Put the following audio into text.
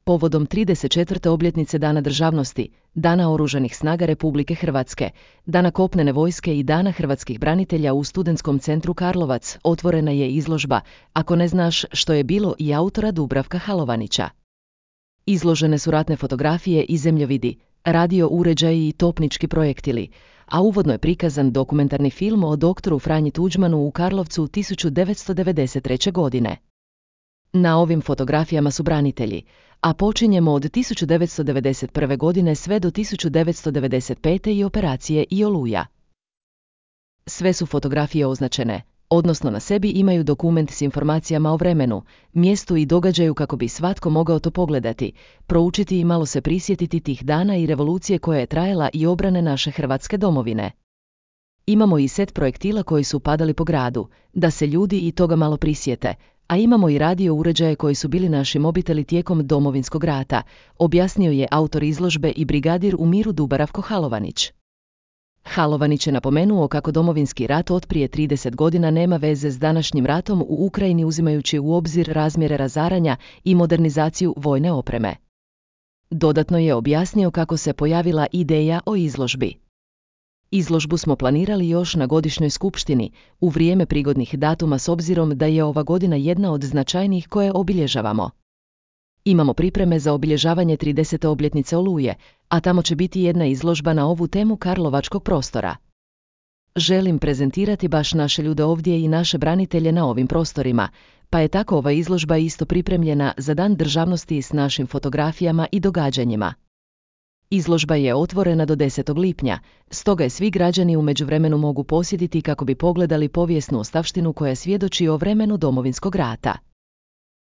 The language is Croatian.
Povodom 34. obljetnice Dana državnosti, Dana Oružanih snaga Republike Hrvatske, Dana kopnene vojske i Dana hrvatskih branitelja u Studentskom centru Karlovac otvorena je izložba Ako ne znaš što je bilo i autora Dubravka Halovanića. Izložene su ratne fotografije i zemljovidi, radio uređaji i topnički projektili, a uvodno je prikazan dokumentarni film o doktoru Franji Tuđmanu u Karlovcu 1993. godine. Na ovim fotografijama su branitelji, a počinjemo od 1991. godine sve do 1995. i operacije i Oluja. Sve su fotografije označene, odnosno na sebi imaju dokument s informacijama o vremenu, mjestu i događaju kako bi svatko mogao to pogledati, proučiti i malo se prisjetiti tih dana i revolucije koja je trajala i obrane naše Hrvatske domovine. Imamo i set projektila koji su padali po gradu, da se ljudi i toga malo prisjete, a imamo i radio uređaje koji su bili naši mobiteli tijekom Domovinskog rata, objasnio je autor izložbe i brigadir u miru Dubravko Halovanić. Halovanić je napomenuo kako Domovinski rat od prije 30 godina nema veze s današnjim ratom u Ukrajini uzimajući u obzir razmjere razaranja i modernizaciju vojne opreme. Dodatno je objasnio kako se pojavila ideja o izložbi. Izložbu smo planirali još na godišnjoj skupštini, u vrijeme prigodnih datuma s obzirom da je ova godina jedna od značajnijih koje obilježavamo. Imamo pripreme za obilježavanje 30. obljetnice Oluje, a tamo će biti jedna izložba na ovu temu karlovačkog prostora. Želim prezentirati baš naše ljude ovdje i naše branitelje na ovim prostorima, pa je tako ova izložba isto pripremljena za Dan državnosti s našim fotografijama i događanjima. Izložba je otvorena do 10. lipnja, stoga je svi građani u međuvremenu mogu posjetiti kako bi pogledali povijesnu ostavštinu koja svjedoči o vremenu Domovinskog rata.